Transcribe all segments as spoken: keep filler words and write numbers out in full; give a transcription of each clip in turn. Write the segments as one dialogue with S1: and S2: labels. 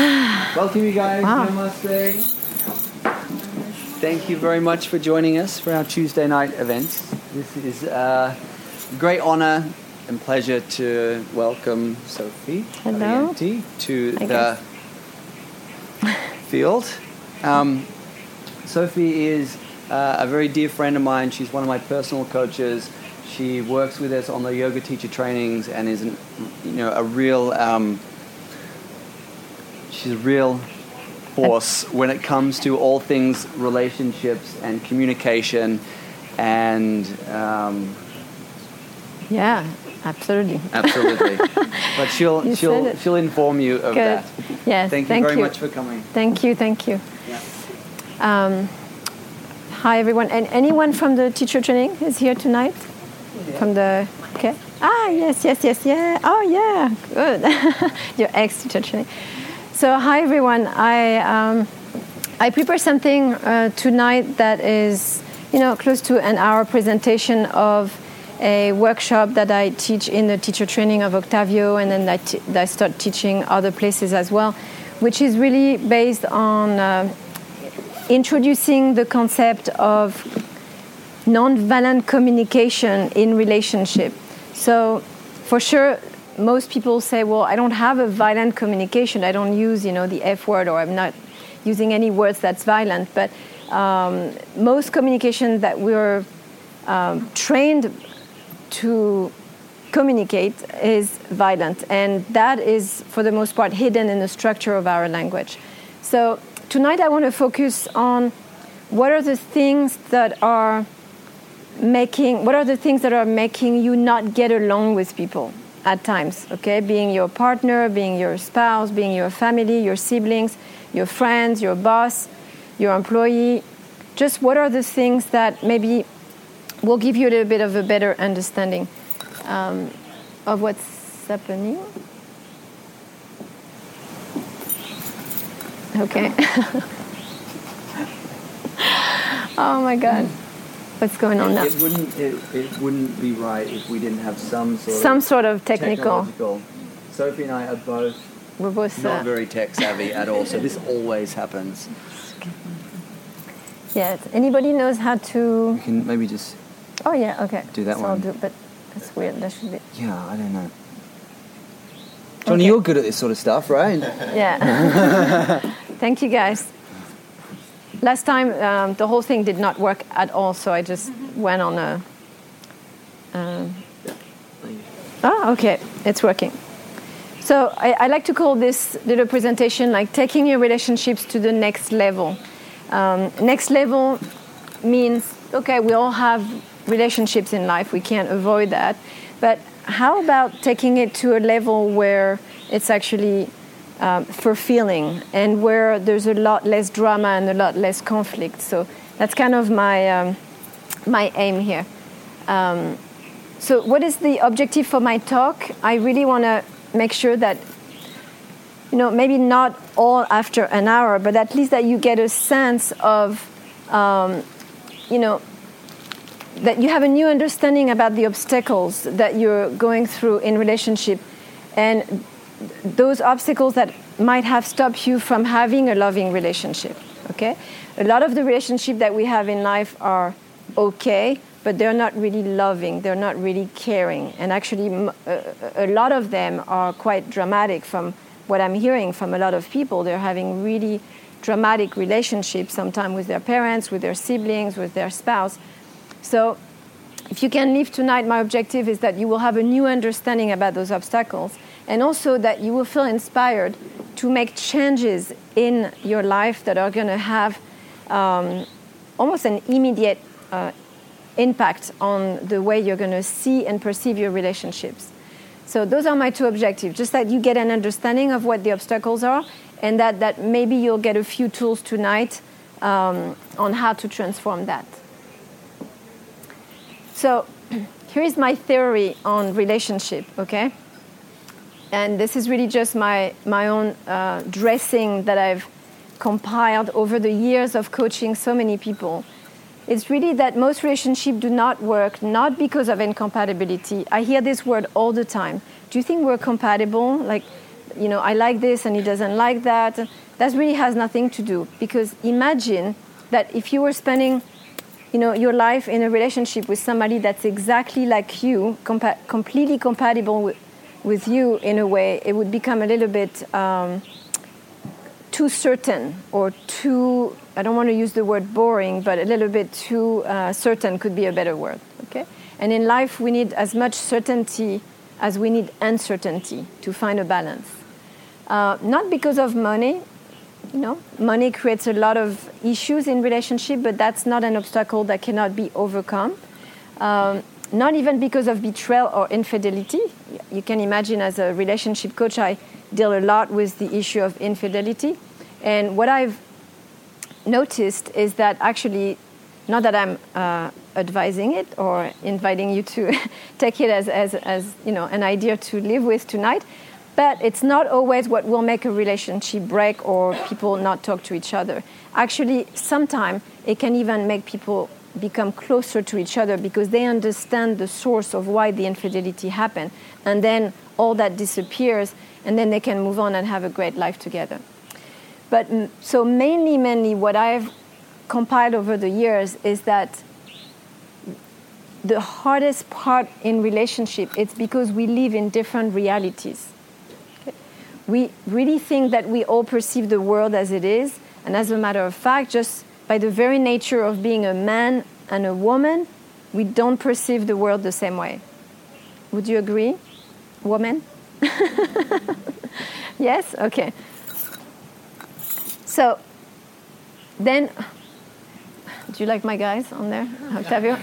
S1: Welcome, you guys.
S2: Wow.
S1: Namaste. Thank you very much for joining us for our Tuesday night events. This is a great honor and pleasure to welcome Sophie
S2: Hello.
S1: Arienti to
S2: I
S1: the field. Um, Sophie is uh, a very dear friend of mine. She's one of my personal coaches. She works with us on the yoga teacher trainings and is, an, you know, a real. Um, she's a real force when it comes to all things relationships and communication, and um,
S2: yeah, absolutely.
S1: absolutely. But she'll
S2: You
S1: she'll
S2: said it.
S1: she'll inform you of
S2: Good.
S1: that.
S2: Yes.
S1: Thank you
S2: thank
S1: very
S2: you.
S1: much for coming.
S2: Thank you. Thank you.
S1: Yeah.
S2: Um, hi, everyone. And anyone from the teacher training is here tonight?
S1: Yeah.
S2: From the okay. Ah, yes, yes, yes, yeah. Oh, yeah. Good. Your ex-teacher training. So, hi, everyone. I um, I prepared something uh, tonight that is, you know, close to an hour presentation of a workshop that I teach in the teacher training of Octavio, and then I, t- I start teaching other places as well, which is really based on uh, introducing the concept of nonviolent communication in relationship. So, for sure, most people say, well, I don't have a violent communication. I don't use, you know, the F word, or I'm not using any words that's violent. But um, most communication that we're um, trained to communicate is violent. And that is, for the most part, hidden in the structure of our language. So tonight I want to focus on what are the things that are making, what are the things that are making you not get along with people at times, okay? Being your partner, being your spouse, being your family, your siblings, your friends, your boss, your employee. Just what are the things that maybe will give you a little bit of a better understanding um, of what's happening? Okay. Oh my God. What's going on now?
S1: It wouldn't it, it wouldn't be right if we didn't have some sort
S2: Some
S1: of
S2: sort of technical.
S1: technological. Sophie and I are both
S2: We're both
S1: not
S2: uh,
S1: very tech savvy at all, so this always happens.
S2: yeah. Anybody knows how to?
S1: We can maybe just
S2: Oh yeah. Okay.
S1: Do that
S2: so I'll
S1: one.
S2: do it, but that's weird. That should be.
S1: yeah, I don't know. Johnny,
S2: Okay.
S1: you're good at this sort of stuff, right?
S2: Yeah. Thank you, guys. Last time, um, the whole thing did not work at all, so I just went on a... Um, oh, okay. It's working. So I, I like to call this little presentation like taking your relationships to the next level. Um, next level means, okay, we all have relationships in life. We can't avoid that. But how about taking it to a level where it's actually... Um, fulfilling, and where there's a lot less drama and a lot less conflict. So that's kind of my um, my aim here. Um, so what is the objective for my talk? I really want to make sure that, you know, maybe not all after an hour, but at least that you get a sense of, um, you know, that you have a new understanding about the obstacles that you're going through in relationship, and those obstacles that might have stopped you from having a loving relationship, okay? A lot of the relationships that we have in life are okay, but they're not really loving, they're not really caring. And actually, a lot of them are quite dramatic from what I'm hearing from a lot of people. They're having really dramatic relationships, sometimes with their parents, with their siblings, with their spouse. So if you can leave tonight, my objective is that you will have a new understanding about those obstacles, and also that you will feel inspired to make changes in your life that are going to have um, almost an immediate uh, impact on the way you're going to see and perceive your relationships. So those are my two objectives, just that you get an understanding of what the obstacles are, and that, that maybe you'll get a few tools tonight um, on how to transform that. So here is my theory on relationship, okay? And this is really just my, my own uh, dressing that I've compiled over the years of coaching so many people. It's really that most relationships do not work, not because of incompatibility. I hear this word all the time. Do you think we're compatible? Like, you know, I like this and he doesn't like that. That really has nothing to do, because imagine that if you were spending, you know, your life in a relationship with somebody that's exactly like you, compa- completely compatible with, with you in a way, it would become a little bit um, too certain, or too, I don't want to use the word boring, but a little bit too uh, certain could be a better word, okay? And in life, we need as much certainty as we need uncertainty to find a balance. Uh, not because of money. You know, money creates a lot of issues in relationship, but that's not an obstacle that cannot be overcome. Um, not even because of betrayal or infidelity. You can imagine, as a relationship coach, I deal a lot with the issue of infidelity. And what I've noticed is that actually, not that I'm uh, advising it or inviting you to take it as, as, as you know, an idea to live with tonight, but it's not always what will make a relationship break or people not talk to each other. Actually, sometimes it can even make people become closer to each other because they understand the source of why the infidelity happened. And then all that disappears, and then they can move on and have a great life together. But so mainly, mainly what I've compiled over the years is that the hardest part in relationship, it's because we live in different realities. We really think that we all perceive the world as it is. And as a matter of fact, just by the very nature of being a man and a woman, we don't perceive the world the same way. Would you agree, woman? Yes? Okay. So then, do you like my guys on there, Octavio?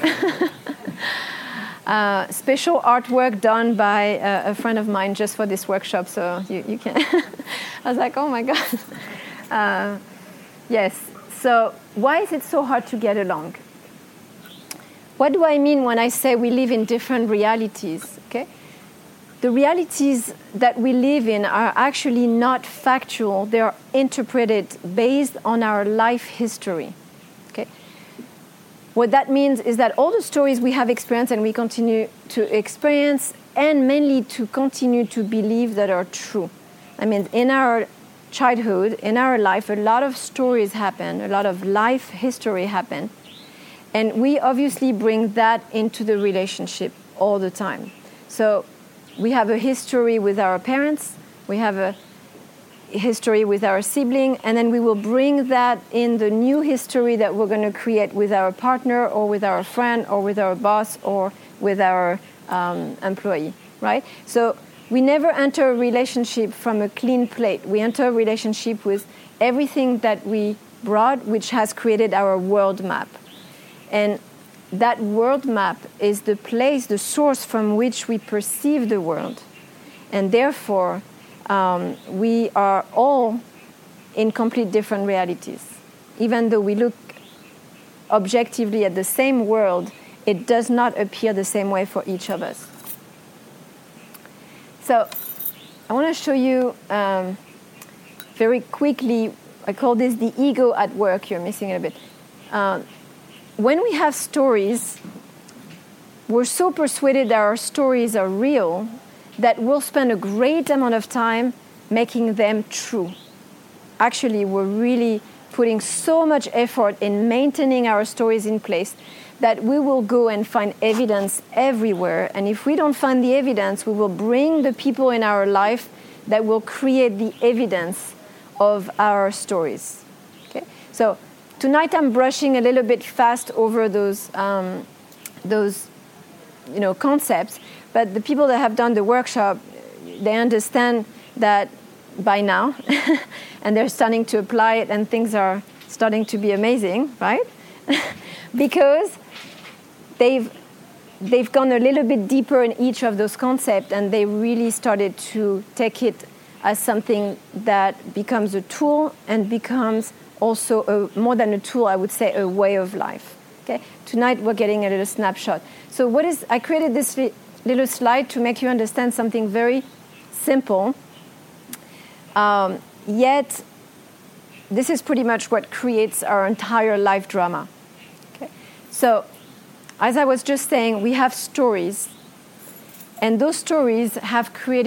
S2: Uh, special artwork done by uh, a friend of mine just for this workshop, so you, you can. I was like, oh my God. Uh, yes, so why is it so hard to get along? What do I mean when I say we live in different realities? Okay, the realities that we live in are actually not factual. They are interpreted based on our life history. What that means is that all the stories we have experienced and we continue to experience, and mainly to continue to believe that are true. I mean, in our childhood, in our life, a lot of stories happen, a lot of life history happen, and we obviously bring that into the relationship all the time. So we have a history with our parents, we have a history with our sibling, and then we will bring that in the new history that we're going to create with our partner or with our friend or with our boss or with our um, employee, right? So we never enter a relationship from a clean plate. We enter a relationship with everything that we brought, which has created our world map. And that world map is the place, the source from which we perceive the world. And therefore, Um, we are all in complete different realities. Even though we look objectively at the same world, it does not appear the same way for each of us. So I want to show you um, very quickly, I call this the ego at work. You're missing it a bit. Uh, when we have stories, we're so persuaded that our stories are real that we'll spend a great amount of time making them true. Actually, we're really putting so much effort in maintaining our stories in place that we will go and find evidence everywhere. And if we don't find the evidence, we will bring the people in our life that will create the evidence of our stories. Okay? So tonight I'm brushing a little bit fast over those, um, those you know, concepts. But the people that have done the workshop, they understand that by now, and they're starting to apply it, and things are starting to be amazing, right? Because they've they've gone a little bit deeper in each of those concepts, and they really started to take it as something that becomes a tool and becomes also a, more than a tool, I would say, a way of life. Okay. Tonight we're getting a little snapshot. So what is I created this little slide to make you understand something very simple. Um, yet, this is pretty much what creates our entire life drama. Okay? So, as I was just saying, we have stories, and those stories have created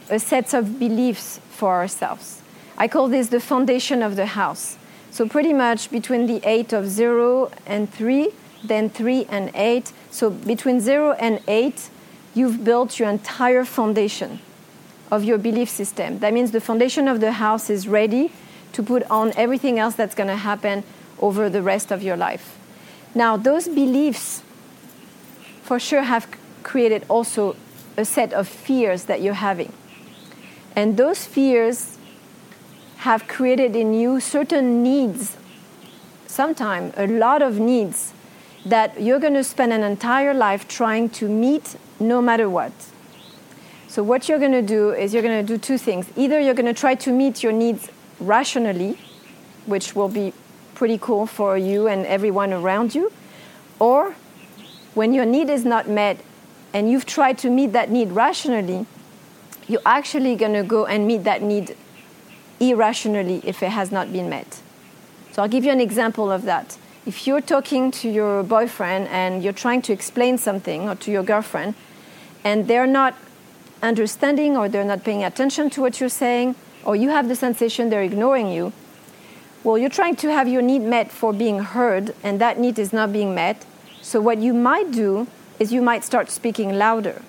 S2: a set of beliefs for ourselves. I call this the foundation of the house. So pretty much between the eight of zero and three, then three and eight. So between zero and eight, you've built your entire foundation of your belief system. That means the foundation of the house is ready to put on everything else that's going to happen over the rest of your life. Now, those beliefs for sure have created also a set of fears that you're having. And those fears have created in you certain needs, sometimes a lot of needs, that you're going to spend an entire life trying to meet no matter what. So what you're going to do is you're going to do two things. Either you're going to try to meet your needs rationally, which will be pretty cool for you and everyone around you, or when your need is not met and you've tried to meet that need rationally, you're actually going to go and meet that need irrationally if it has not been met. So I'll give you an example of that. If you're talking to your boyfriend and you're trying to explain something, or to your girlfriend, and they're not understanding or they're not paying attention to what you're saying, or you have the sensation they're ignoring you, well, you're trying to have your need met for being heard, and that need is not being met. So what you might do is you might start speaking louder.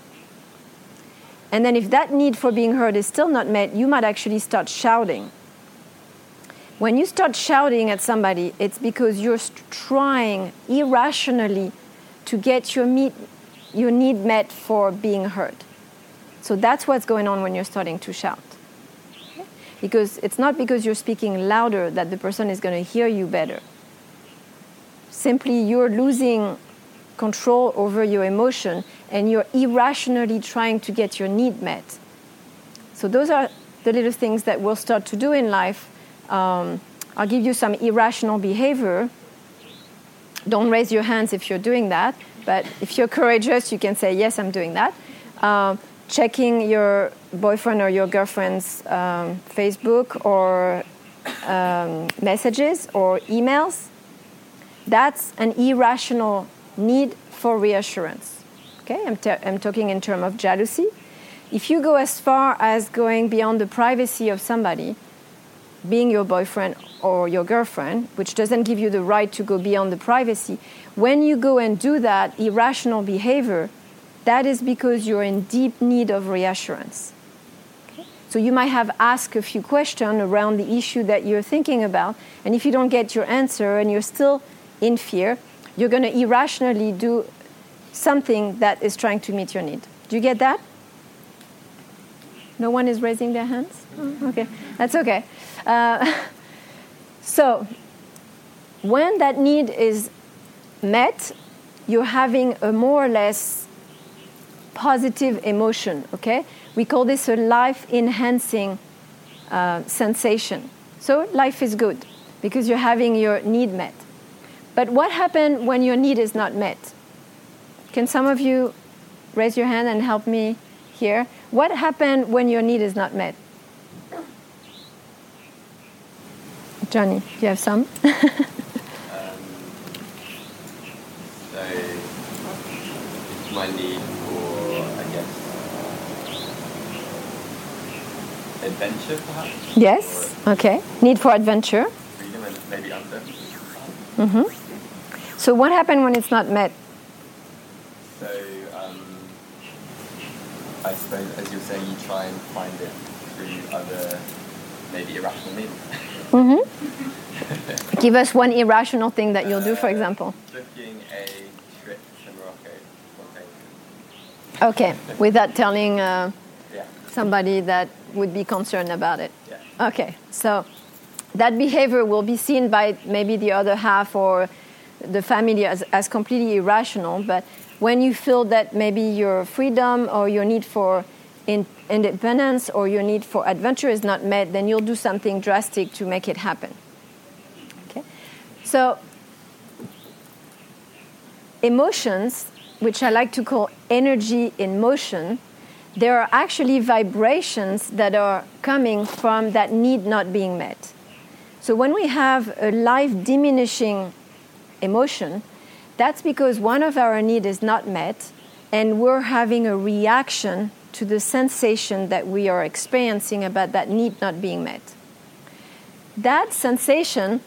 S2: And then if that need for being heard is still not met, you might actually start shouting. When you start shouting at somebody, it's because you're trying irrationally to get your, meet, your need met for being heard. So that's what's going on when you're starting to shout. Because it's not because you're speaking louder that the person is going to hear you better. Simply you're losing control over your emotion and you're irrationally trying to get your need met. So those are the little things that we'll start to do in life. Um, I'll give you some irrational behavior. Don't raise your hands if you're doing that, but if you're courageous, you can say, yes, I'm doing that. Uh, checking your boyfriend or your girlfriend's um, Facebook or um, messages or emails, that's an irrational need for reassurance. Okay, I'm, te- I'm talking in terms of jealousy. If you go as far as going beyond the privacy of somebody, being your boyfriend or your girlfriend, which doesn't give you the right to go beyond the privacy, when you go and do that irrational behavior, that is because you're in deep need of reassurance. Okay? So you might have asked a few questions around the issue that you're thinking about, and if you don't get your answer and you're still in fear, you're going to irrationally do something that is trying to meet your need. Do you get that? No one is raising their hands? Oh, okay, that's okay. Uh, so when that need is met, you're having a more or less positive emotion, okay? We call this a life-enhancing uh, sensation. So life is good because you're having your need met. But what happens when your need is not met? Can some of you raise your hand and help me here? What happens when your need is not met? Johnny, do you have some?
S3: um, so, my need for, I guess, adventure, perhaps?
S2: Yes, or okay. Need for adventure.
S3: Freedom and maybe uncertainty.
S2: Mm-hmm. So what happens when it's not met?
S3: So, um, I suppose, as you're saying, you try and find it through other, maybe irrational means.
S2: Mm-hmm. Give us one irrational thing that you'll do, for example.
S3: Booking a trip to Morocco spontaneously.
S2: Okay, without telling uh,
S3: yeah.
S2: somebody that would be concerned about it.
S3: Yeah.
S2: Okay, so that behavior will be seen by maybe the other half or the family as, as completely irrational, but when you feel that maybe your freedom or your need for in, independence or your need for adventure is not met, then you'll do something drastic to make it happen. Okay, so emotions, which I like to call energy in motion, there are actually vibrations that are coming from that need not being met. So when we have a life diminishing emotion, that's because one of our needs is not met and we're having a reaction to the sensation that we are experiencing about that need not being met. That sensation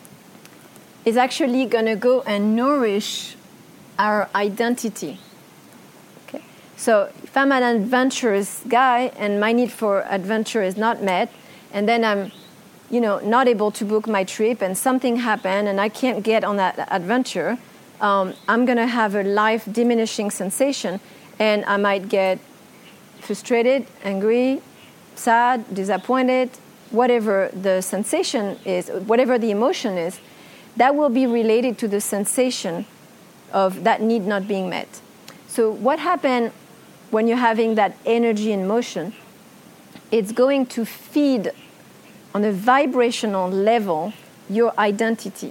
S2: is actually going to go and nourish our identity. Okay? So if I'm an adventurous guy and my need for adventure is not met, and then I'm, you know, not able to book my trip and something happened and I can't get on that adventure, um, I'm going to have a life diminishing sensation, and I might get frustrated, angry, sad, disappointed, whatever the sensation is, whatever the emotion is, that will be related to the sensation of that need not being met. So what happens when you're having that energy in motion? It's going to feed on a vibrational level your identity.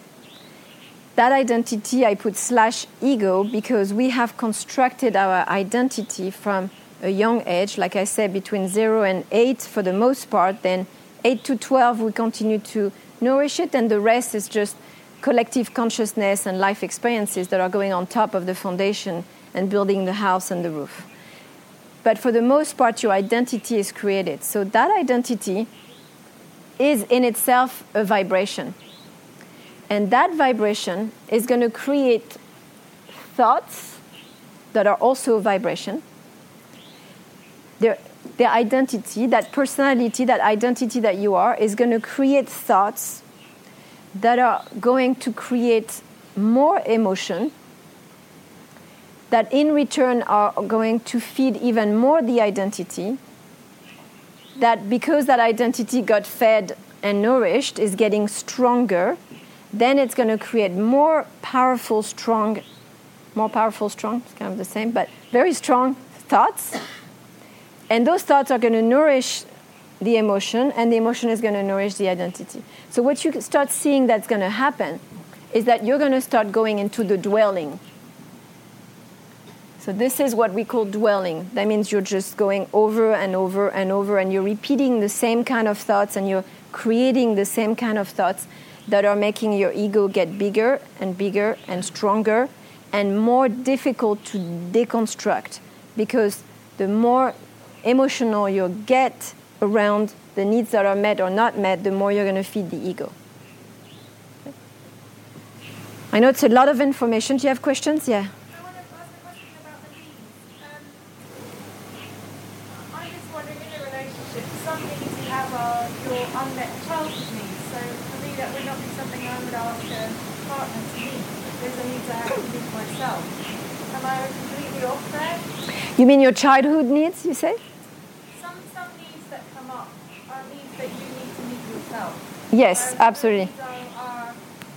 S2: That identity, I put slash ego because we have constructed our identity from a young age, like I said, between zero and eight for the most part. Then eight to twelve, we continue to nourish it, and the rest is just collective consciousness and life experiences that are going on top of the foundation and building the house and the roof. But for the most part, your identity is created. So that identity is in itself a vibration. And that vibration is going to create thoughts that are also a vibration. Their, their identity, that personality, that identity that you are, is going to create thoughts that are going to create more emotion, that in return are going to feed even more the identity, that because that identity got fed and nourished is getting stronger, then it's going to create more powerful, strong, more powerful, strong, it's kind of the same, but very strong thoughts. And those thoughts are going to nourish the emotion, and the emotion is going to nourish the identity. So what you start seeing that's going to happen is that you're going to start going into the dwelling. So this is what we call dwelling. That means you're just going over and over and over, and you're repeating the same kind of thoughts, and you're creating the same kind of thoughts that are making your ego get bigger and bigger and stronger and more difficult to deconstruct, because the more emotional you get around the needs that are met or not met, the more you're going to feed the ego. Okay. I know it's a lot of information. Do you have questions? Yeah.
S4: I want to ask a question about the needs. Um, I'm just wondering, in a relationship, some needs you have are your unmet childhood needs. So for me, that would not be something I would ask a partner to meet. Those are needs I have to meet myself. Am I completely off there?
S2: You mean your childhood needs, you say?
S4: Some some needs that come up are needs that you need to meet yourself.
S2: Yes,
S4: Um,
S2: absolutely.
S4: These are, are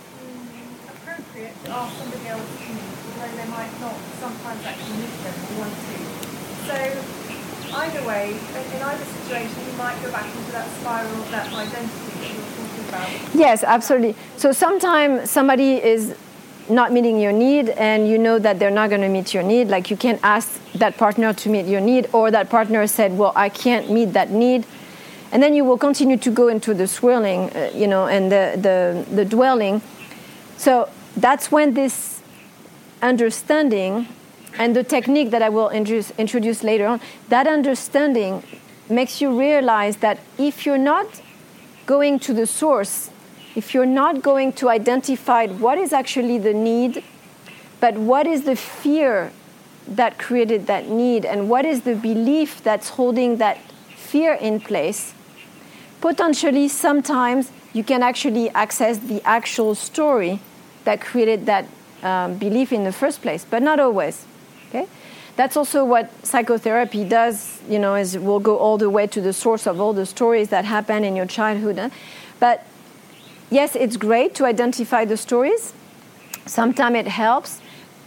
S4: mm, appropriate to ask somebody else to meet, although they might not sometimes actually meet them or want to. So either way, in in either situation, you might go back into that spiral of that identity that you were talking about.
S2: Yes, absolutely. So sometimes somebody is not meeting your need, and you know that they're not going to meet your need. Like, you can't ask that partner to meet your need, or that partner said, well, I can't meet that need. And then you will continue to go into the swirling, uh, you know, and the, the, the dwelling. So that's when this understanding and the technique that I will introduce, introduce later on, that understanding makes you realize that if you're not going to the source, if you're not going to identify what is actually the need, but what is the fear that created that need, and what is the belief that's holding that fear in place, potentially sometimes you can actually access the actual story that created that um, belief in the first place, but not always. Okay? That's also what psychotherapy does, you know, is we'll go all the way to the source of all the stories that happen in your childhood. Huh? But yes, it's great to identify the stories. Sometimes it helps.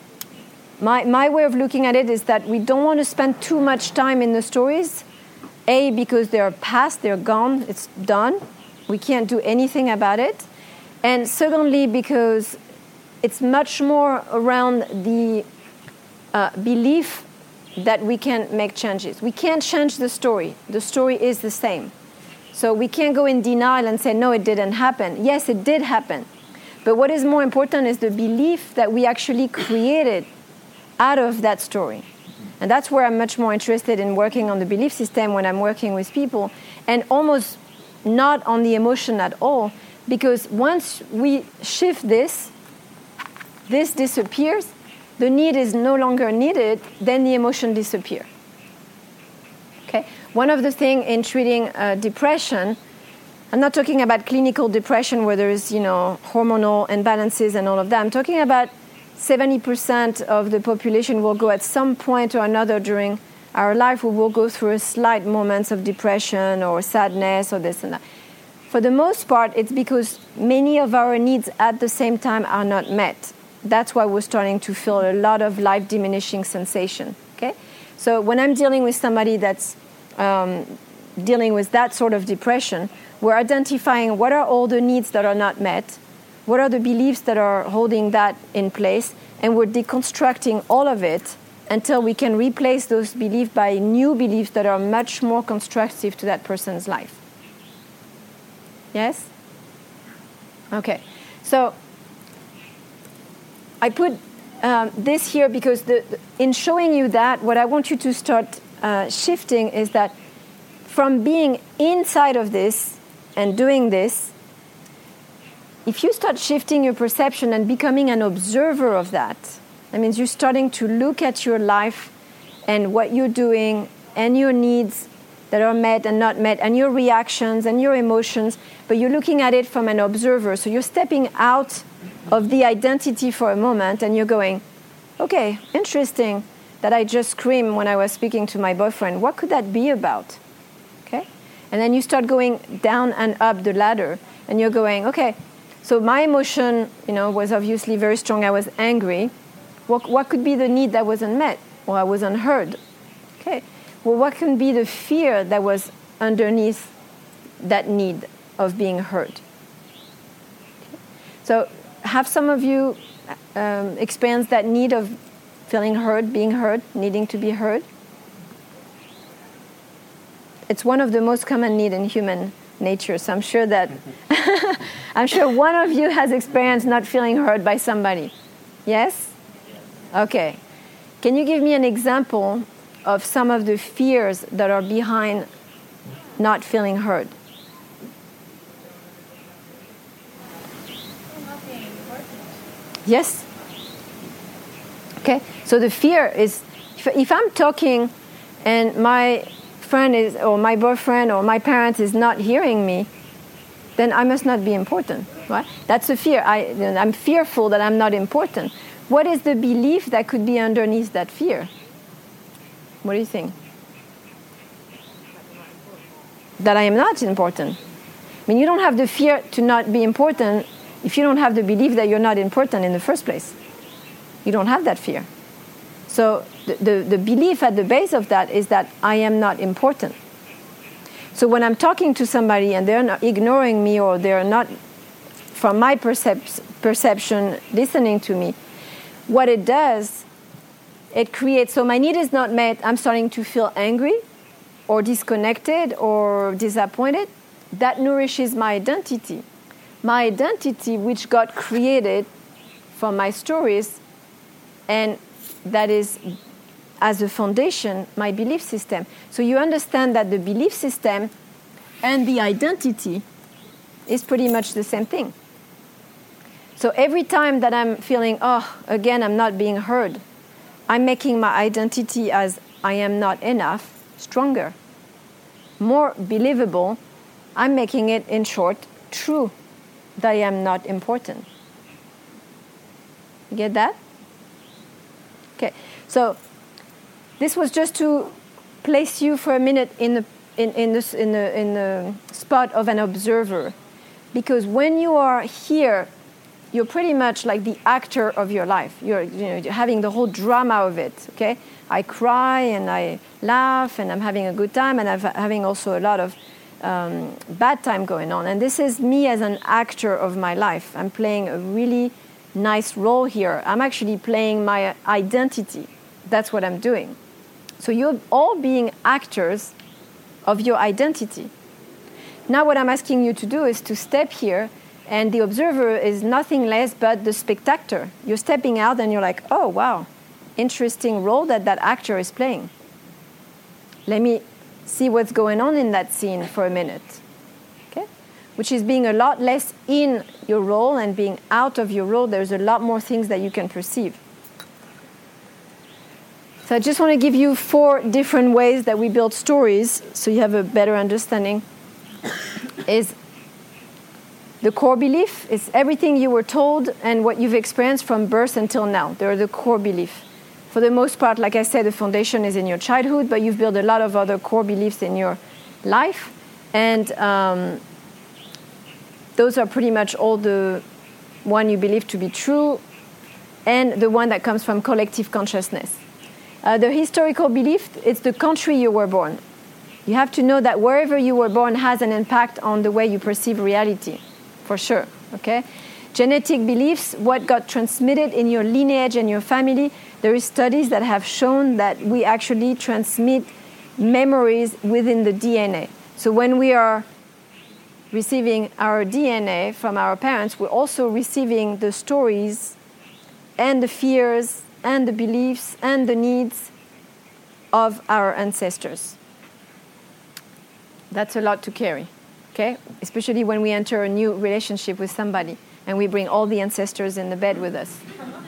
S2: My, my way of looking at it is that we don't want to spend too much time in the stories. A, because they're past, they're gone, it's done. We can't do anything about it. And secondly, because it's much more around the uh, belief that we can make changes. We can't change the story. The story is the same. So we can't go in denial and say, no, it didn't happen. Yes, it did happen. But what is more important is the belief that we actually created out of that story. And that's where I'm much more interested in working on the belief system when I'm working with people, and almost not on the emotion at all, because once we shift this, this disappears, the need is no longer needed, then the emotion disappears. Okay? One of the things in treating uh, depression, I'm not talking about clinical depression where there is, you know, hormonal imbalances and all of that. I'm talking about seventy percent of the population will go at some point or another during our life, we will go through a slight moments of depression or sadness or this and that. For the most part, it's because many of our needs at the same time are not met. That's why we're starting to feel a lot of life-diminishing sensation. Okay, so when I'm dealing with somebody that's um, dealing with that sort of depression, we're identifying what are all the needs that are not met, what are the beliefs that are holding that in place, and we're deconstructing all of it until we can replace those beliefs by new beliefs that are much more constructive to that person's life. Yes? Okay. So I put um, this here because the, the, in showing you that, what I want you to start uh, shifting is that from being inside of this and doing this, if you start shifting your perception and becoming an observer of that, that means you're starting to look at your life and what you're doing and your needs that are met and not met and your reactions and your emotions, but you're looking at it from an observer. So you're stepping out of the identity for a moment and you're going, okay, interesting that I just screamed when I was speaking to my boyfriend. What could that be about? Okay? And then you start going down and up the ladder and you're going, okay, so my emotion, you know, was obviously very strong. I was angry. What, what could be the need that wasn't met? Or I was unheard. Okay. Well, what can be the fear that was underneath that need of being heard? Okay. So have some of you um, experienced that need of feeling heard, being heard, needing to be heard? It's one of the most common needs in human nature. So I'm sure that I'm sure one of you has experienced not feeling heard by somebody. Yes? Okay. Can you give me an example of some of the fears that are behind not feeling heard?
S4: Not being important.
S2: Yes? Okay. So the fear is, if, if I'm talking and my friend is, or my boyfriend or my parent is not hearing me, then I must not be important, right? That's a fear. I, I'm fearful that I'm not important. What is the belief that could be underneath that fear? What do you think? That I am not important. I mean, you don't have the fear to not be important if you don't have the belief that you're not important in the first place. You don't have that fear. So the, the, the belief at the base of that is that I am not important. So when I'm talking to somebody and they're not ignoring me or they're not, from my percep- perception, listening to me, what it does, it creates, so my need is not met, I'm starting to feel angry or disconnected or disappointed. That nourishes my identity. My identity, which got created from my stories, and that is, as a foundation, my belief system. So you understand that the belief system and the identity is pretty much the same thing. So every time that I'm feeling, oh, again, I'm not being heard, I'm making my identity as I am not enough stronger, more believable. I'm making it, in short, true that I am not important. You get that? Okay, so this was just to place you for a minute in the in in the in the in the spot of an observer, because when you are here, you're pretty much like the actor of your life. You're, you know, you're having the whole drama of it. Okay, I cry and I laugh and I'm having a good time and I'm having also a lot of um, bad time going on. And this is me as an actor of my life. I'm playing a really nice role here. I'm actually playing my identity. That's what I'm doing. So you're all being actors of your identity. Now what I'm asking you to do is to step here, and the observer is nothing less but the spectator. You're stepping out and you're like, oh, wow, interesting role that that actor is playing. Let me see what's going on in that scene for a minute. Okay? Which is being a lot less in your role and being out of your role. There's a lot more things that you can perceive. So I just want to give you four different ways that we build stories so you have a better understanding. Is the core belief. It's everything you were told and what you've experienced from birth until now. They're the core belief. For the most part, like I said, the foundation is in your childhood, but you've built a lot of other core beliefs in your life. And um, those are pretty much all the one you believe to be true and the one that comes from collective consciousness. Uh, the historical belief, it's the country you were born. You have to know that wherever you were born has an impact on the way you perceive reality, for sure, okay? Genetic beliefs, what got transmitted in your lineage and your family, there is studies that have shown that we actually transmit memories within the D N A. So when we are receiving our D N A from our parents, we're also receiving the stories and the fears and the beliefs and the needs of our ancestors. That's a lot to carry, okay? Especially when we enter a new relationship with somebody and we bring all the ancestors in the bed with us.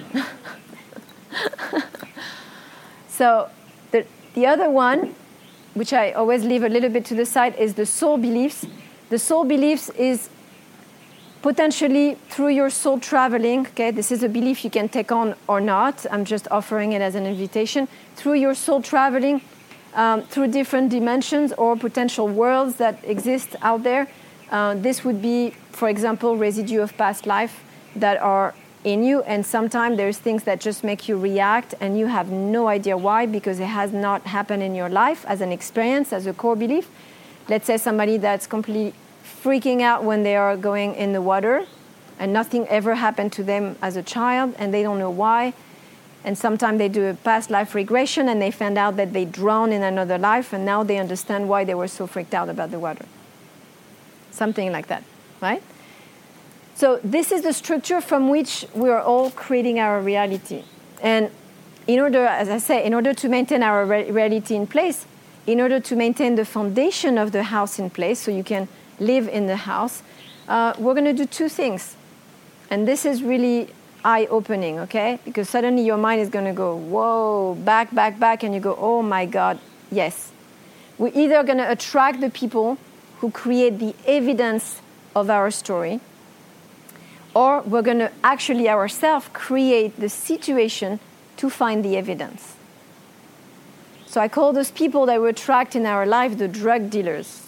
S2: So the, the other one, which I always leave a little bit to the side, is the soul beliefs. The soul beliefs is potentially through your soul traveling, okay, this is a belief you can take on or not. I'm just offering it as an invitation. Through your soul traveling, um, through different dimensions or potential worlds that exist out there. Uh, this would be, for example, residue of past life that are in you. And sometimes there's things that just make you react and you have no idea why, because it has not happened in your life as an experience, as a core belief. Let's say somebody that's completely freaking out when they are going in the water and nothing ever happened to them as a child and they don't know why. And sometimes they do a past life regression and they find out that they drowned in another life and now they understand why they were so freaked out about the water. Something like that, right? So this is the structure from which we are all creating our reality. And in order, as I say, in order to maintain our re- reality in place, in order to maintain the foundation of the house in place so you can live in the house, uh, we're going to do two things. And this is really eye-opening, okay? Because suddenly your mind is going to go, whoa, back, back, back, and you go, oh my God, yes. We're either going to attract the people who create the evidence of our story, or we're going to actually ourselves create the situation to find the evidence. So I call those people that we attract in our life the drug dealers.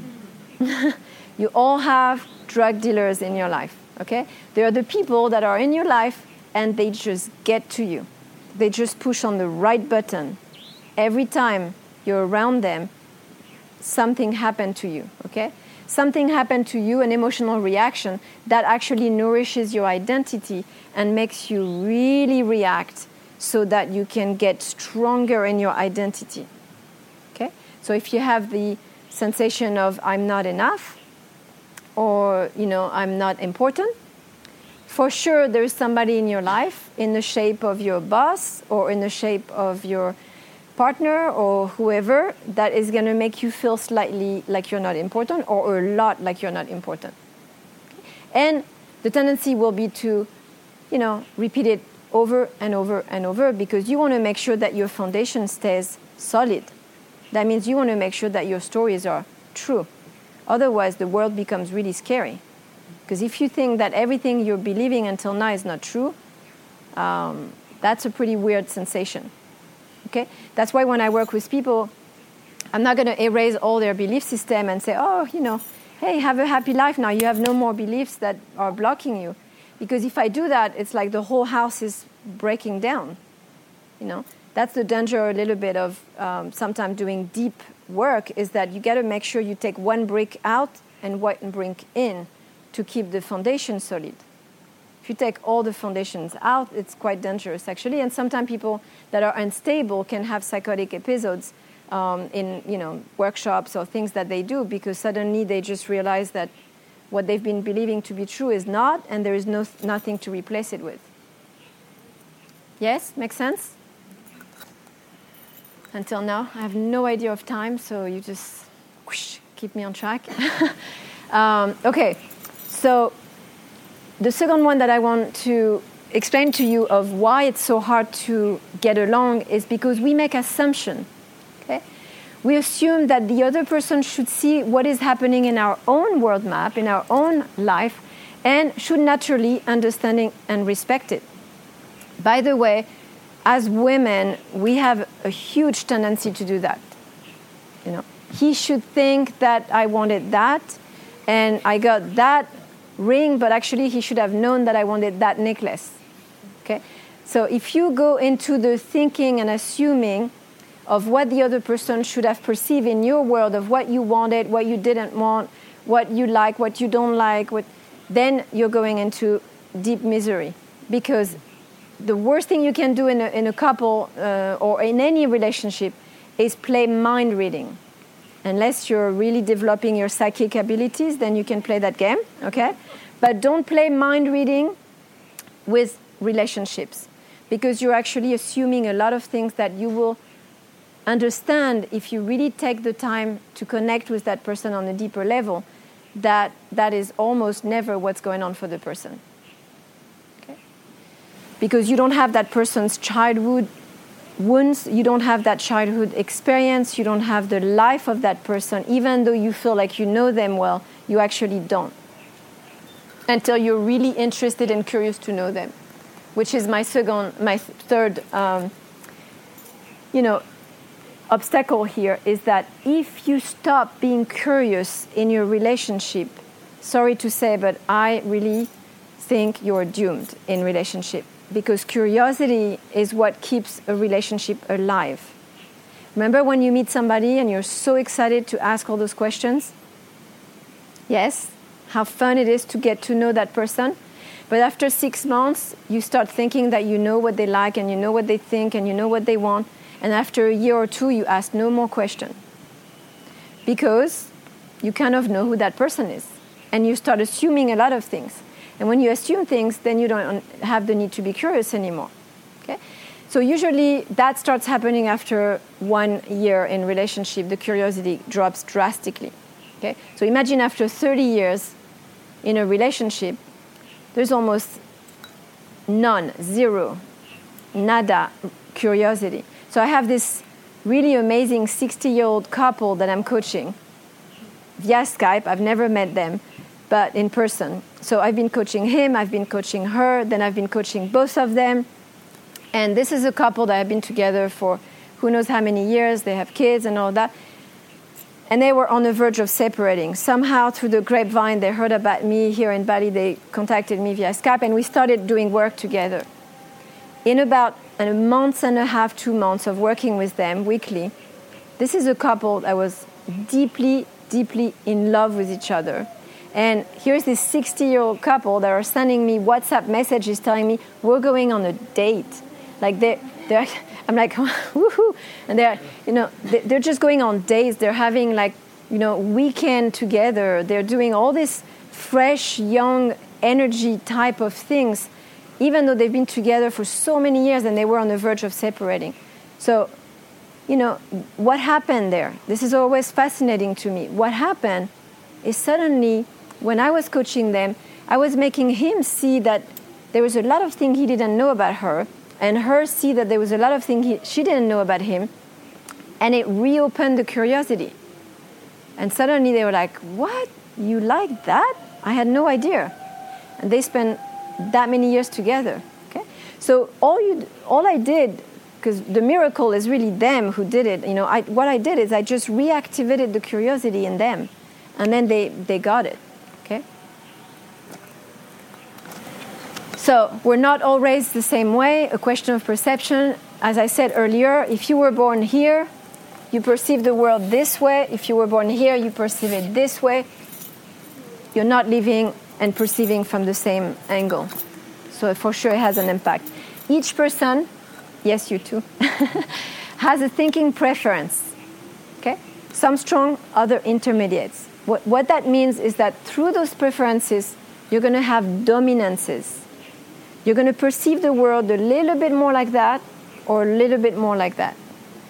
S2: You all have drug dealers in your life, okay? They are the people that are in your life and they just get to you. They just push on the right button. Every time you're around them, something happened to you, okay? Something happened to you, an emotional reaction that actually nourishes your identity and makes you really react so that you can get stronger in your identity, okay? So if you have the sensation of I'm not enough, or, you know, I'm not important, for sure there is somebody in your life in the shape of your boss or in the shape of your partner or whoever that is going to make you feel slightly like you're not important or a lot like you're not important. And the tendency will be to, you know, repeat it over and over and over because you want to make sure that your foundation stays solid. That means you want to make sure that your stories are true. Otherwise, the world becomes really scary. Because if you think that everything you're believing until now is not true, um, that's a pretty weird sensation. Okay? That's why when I work with people, I'm not going to erase all their belief system and say, oh, you know, hey, have a happy life now. You have no more beliefs that are blocking you. Because if I do that, it's like the whole house is breaking down. You know? That's the danger a little bit of um, sometimes doing deep work is that you got to make sure you take one brick out and one brick in to keep the foundation solid. If you take all the foundations out, it's quite dangerous actually. And sometimes people that are unstable can have psychotic episodes um, in you know workshops or things that they do because suddenly they just realize that what they've been believing to be true is not, and there is no nothing to replace it with. Yes, makes sense? until now. I have no idea of time, so you just whoosh, keep me on track. um, okay, so the second one that I want to explain to you of why it's so hard to get along is because we make assumptions. Okay? We assume that the other person should see what is happening in our own world map, in our own life, and should naturally understand it and respect it. By the way, as women, we have a huge tendency to do that. You know, he should think that I wanted that, and I got that ring, but actually he should have known that I wanted that necklace. Okay? So if you go into the thinking and assuming of what the other person should have perceived in your world, of what you wanted, what you didn't want, what you like, what you don't like, what, then you're going into deep misery. Because the worst thing you can do in a, in a couple uh, or in any relationship is play mind reading. Unless you're really developing your psychic abilities, then you can play that game, okay? But don't play mind reading with relationships, because you're actually assuming a lot of things that you will understand if you really take the time to connect with that person on a deeper level, that that is almost never what's going on for the person. Okay? Because you don't have that person's childhood wounds, you don't have that childhood experience, you don't have the life of that person. Even though you feel like you know them well, you actually don't. Until you're really interested and curious to know them, which is my second, my third, um, you know, obstacle here is that if you stop being curious in your relationship, sorry to say, but I really think you're doomed in relationship, because curiosity is what keeps a relationship alive. Remember when you meet somebody and you're so excited to ask all those questions? Yes, how fun it is to get to know that person. But after six months, you start thinking that you know what they like and you know what they think and you know what they want. And after a year or two, you ask no more questions. Because you kind of know who that person is. And you start assuming a lot of things. And when you assume things, then you don't have the need to be curious anymore. Okay? So usually that starts happening after one year in relationship. The curiosity drops drastically. Okay? So imagine after thirty years in a relationship, there's almost none, zero, nada curiosity. So I have this really amazing sixty-year-old couple that I'm coaching via Skype. I've never met them, but in person. So I've been coaching him, I've been coaching her, then I've been coaching both of them. And this is a couple that have been together for who knows how many years. They have kids and all that. And they were on the verge of separating. Somehow, through the grapevine, they heard about me here in Bali. They contacted me via Skype, and we started doing work together. In about a month and a half, two months of working with them weekly, this is a couple that was deeply, deeply in love with each other. And here's this sixty-year-old couple that are sending me WhatsApp messages telling me, we're going on a date. Like, they're, they're I'm like, woohoo. And they're, you know, they're just going on dates. They're having, like, you know, weekend together. They're doing all this fresh, young energy type of things, even though they've been together for so many years and they were on the verge of separating. So, you know, what happened there? This is always fascinating to me. What happened is suddenly, when I was coaching them, I was making him see that there was a lot of things he didn't know about her, and her see that there was a lot of things he, she didn't know about him, and it reopened the curiosity. And suddenly they were like, what? You like that? I had no idea. And they spent that many years together. Okay? So all you, all I did, because the miracle is really them who did it. You know, I, what I did is I just reactivated the curiosity in them, and then they, they got it. Okay? So we're not all raised the same way. A question of perception. As I said earlier, if you were born here, you perceive the world this way. If you were born here, you perceive it this way. You're not living and perceiving from the same angle. So for sure it has an impact. Each person, yes, you too, has a thinking preference. Okay? Some strong, other intermediates. What, what that means is that through those preferences, you're going to have dominances. You're going to perceive the world a little bit more like that or a little bit more like that.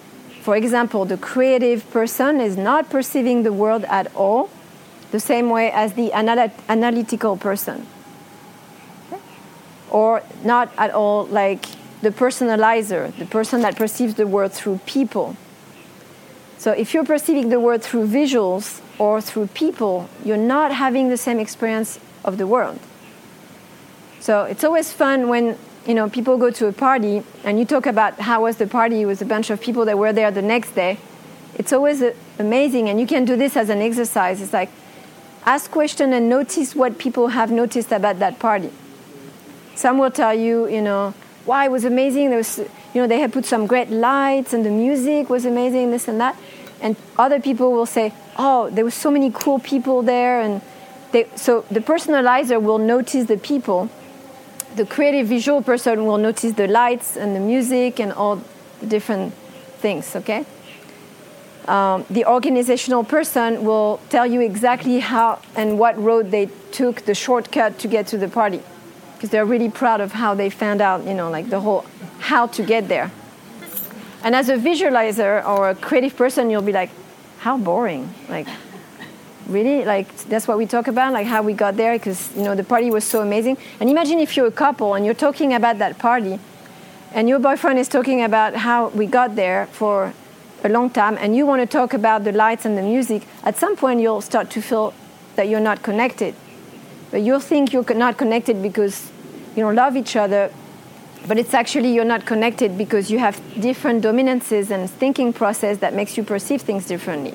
S2: For example, the creative person is not perceiving the world at all the same way as the anal- analytical person. Okay? Or not at all like the personalizer, the person that perceives the world through people. So if you're perceiving the world through visuals or through people, you're not having the same experience of the world. So it's always fun when, you know, people go to a party and you talk about how was the party with a bunch of people that were there the next day. It's always uh, amazing, and you can do this as an exercise. It's like, ask questions and notice what people have noticed about that party. Some will tell you, you know, wow, it was amazing. There was, you know, they had put some great lights and the music was amazing, this and that. And other people will say, oh, there were so many cool people there. And they, so the personalizer will notice the people. The creative visual person will notice the lights and the music and all the different things, okay? Um, the organizational person will tell you exactly how and what road they took, the shortcut to get to the party. Because they're really proud of how they found out, you know, like the whole how to get there. And as a visualizer or a creative person, you'll be like, how boring. Like, really? Like, that's what we talk about, like how we got there, because, you know, the party was so amazing. And imagine if you're a couple and you're talking about that party, and your boyfriend is talking about how we got there for a long time, and you want to talk about the lights and the music. At some point, you'll start to feel that you're not connected. But you'll think you're not connected because you don't love each other, but it's actually you're not connected because you have different dominances and thinking process that makes you perceive things differently.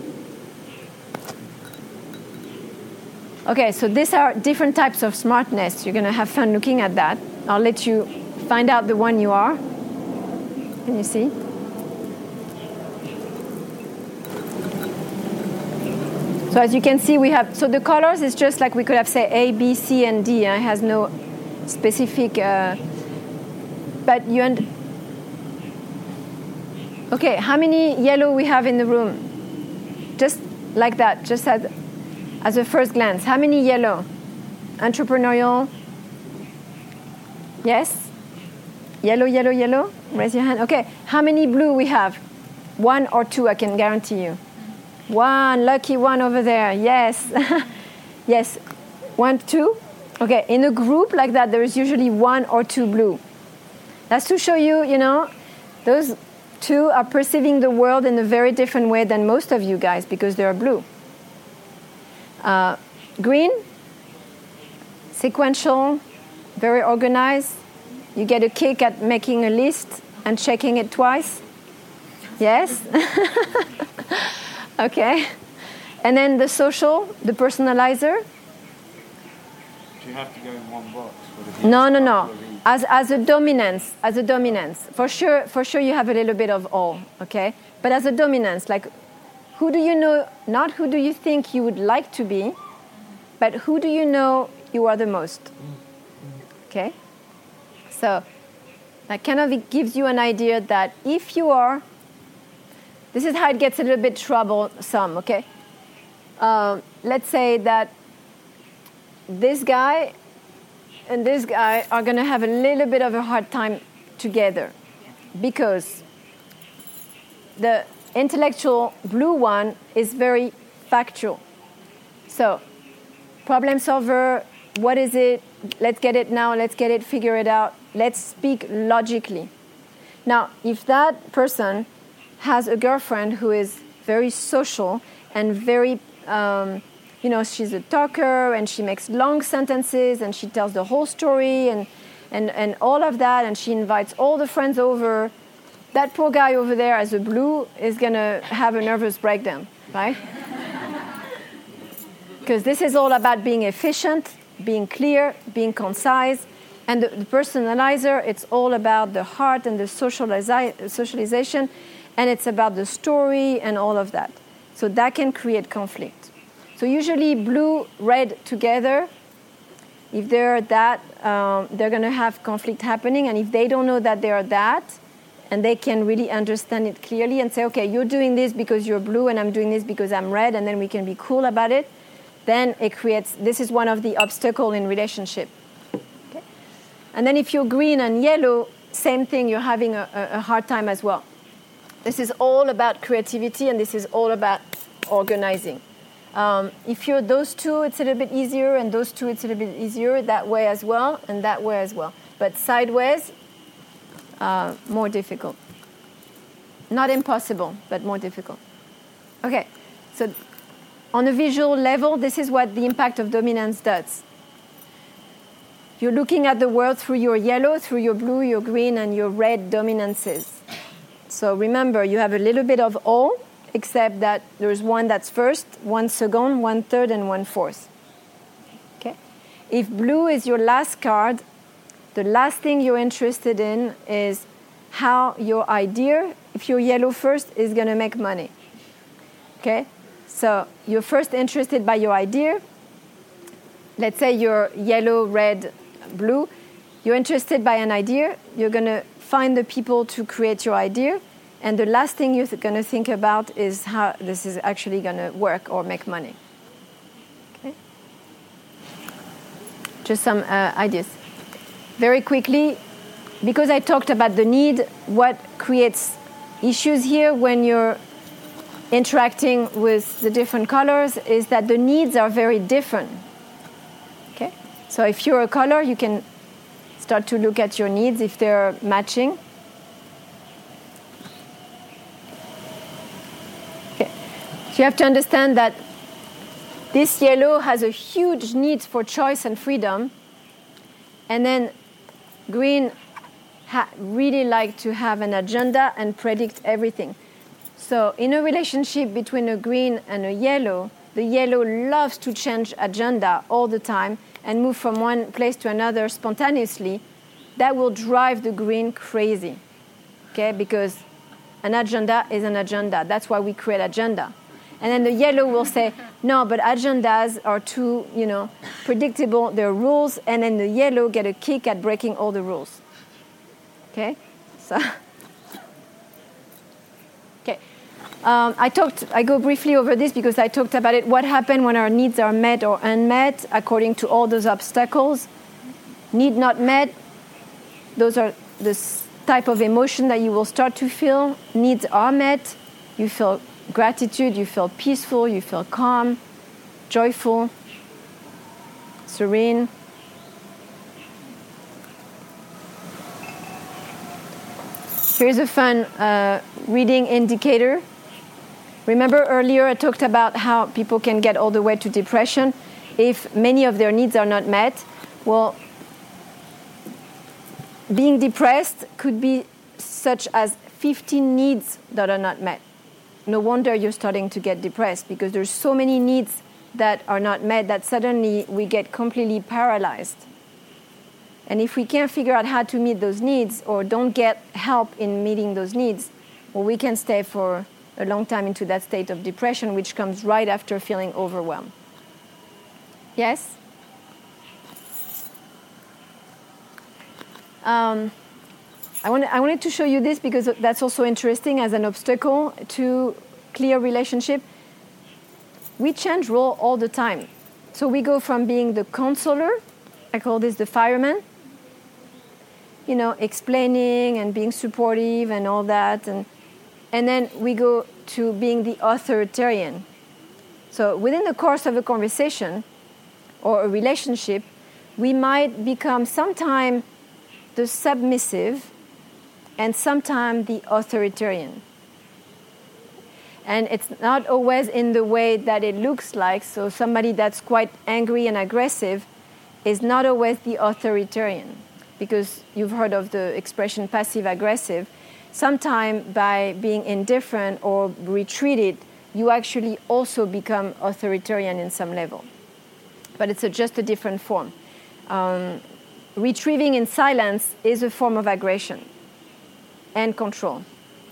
S2: Okay, so these are different types of smartness. You're going to have fun looking at that. I'll let you find out the one you are. Can you see? So as you can see, we have, so the colors is just like we could have said A, B, C, and D. Eh? It has no specific, uh, but you, und- okay, how many yellow we have in the room? Just like that, just as, as a first glance. How many yellow? Entrepreneurial? Yes? Yellow, yellow, yellow? Raise your hand. Okay, how many blue we have? One or two, I can guarantee you. One, lucky one over there. Yes. Yes. One, two. Okay, in a group like that, there is usually one or two blue. That's to show you, you know, those two are perceiving the world in a very different way than most of you guys because they are blue. Uh, green, sequential, very organized. You get a kick at making a list and checking it twice. Yes? Okay. And then the social, the personalizer.
S5: Do you have to go in one box?
S2: No, no, no. As as a dominance, as a dominance. For sure, for sure you have a little bit of all, okay? But as a dominance, like who do you know, not who do you think you would like to be, but who do you know you are the most? Okay? So that kind of gives you an idea that if you are, this is how it gets a little bit troublesome, okay? Um, let's say that this guy and this guy are going to have a little bit of a hard time together because the intellectual blue one is very factual. So, problem solver, what is it? Let's get it now, let's get it, figure it out. Let's speak logically. Now, if that person has a girlfriend who is very social and very, um, you know, she's a talker and she makes long sentences and she tells the whole story and, and, and all of that, and she invites all the friends over, that poor guy over there as a blue is going to have a nervous breakdown, right? Because this is all about being efficient, being clear, being concise. And the, the personalizer, it's all about the heart and the socializi- socialization, and it's about the story and all of that. So that can create conflict. So usually blue, red together, if they're that, um, they're going to have conflict happening. And if they don't know that they are that, and they can really understand it clearly and say, okay, you're doing this because you're blue and I'm doing this because I'm red, and then we can be cool about it, then it creates, this is one of the obstacles in relationship. Okay? And then if you're green and yellow, same thing, you're having a, a hard time as well. This is all about creativity, and this is all about organizing. Um, if you're those two, it's a little bit easier, and those two, it's a little bit easier, that way as well, and that way as well. But sideways, uh, more difficult. Not impossible, but more difficult. Okay, so on a visual level, this is what the impact of dominance does. You're looking at the world through your yellow, through your blue, your green, and your red dominances. So remember, you have a little bit of all, except that there's one that's first, one second, one third, and one fourth. Okay? If blue is your last card, the last thing you're interested in is how your idea, if you're yellow first, is going to make money. Okay? So you're first interested by your idea. Let's say you're yellow, red, blue. You're interested by an idea. You're going to find the people to create your idea. And the last thing you're going to think about is how this is actually going to work or make money. Okay? Just some uh, ideas. Very quickly, because I talked about the need, what creates issues here when you're interacting with the different colors is that the needs are very different. Okay? So if you're a color, you can start to look at your needs if they're matching. Okay. So you have to understand that this yellow has a huge need for choice and freedom, and then green ha- really like to have an agenda and predict everything. So in a relationship between a green and a yellow, the yellow loves to change agenda all the time and move from one place to another spontaneously. That will drive the green crazy, okay? Because an agenda is an agenda. That's why we create agenda. And then the yellow will say, no, but agendas are too, you know, predictable. They're rules. And then the yellow get a kick at breaking all the rules. Okay? So, okay. Um, I talked, I go briefly over this because I talked about it. What happens when our needs are met or unmet according to all those obstacles? Need not met, those are the type of emotion that you will start to feel. Needs are met, you feel gratitude, you feel peaceful, you feel calm, joyful, serene. Here's a fun uh, reading indicator. Remember earlier I talked about how people can get all the way to depression if many of their needs are not met. Well, being depressed could be such as fifteen needs that are not met. No wonder you're starting to get depressed because there's so many needs that are not met that suddenly we get completely paralyzed. And if we can't figure out how to meet those needs or don't get help in meeting those needs, well, we can stay for a long time into that state of depression, which comes right after feeling overwhelmed. Yes? Um, I, want, I wanted to show you this because that's also interesting as an obstacle to clear relationship. We change role all the time. So we go from being the counselor, I call this the fireman, you know, explaining and being supportive and all that. And, and then we go to being the authoritarian. So within the course of a conversation or a relationship, we might become sometime the submissive and sometimes the authoritarian. And it's not always in the way that it looks like. So somebody that's quite angry and aggressive is not always the authoritarian, because you've heard of the expression passive-aggressive. Sometimes by being indifferent or retreated, you actually also become authoritarian in some level. But it's a, just a different form. Um, retrieving in silence is a form of aggression and control.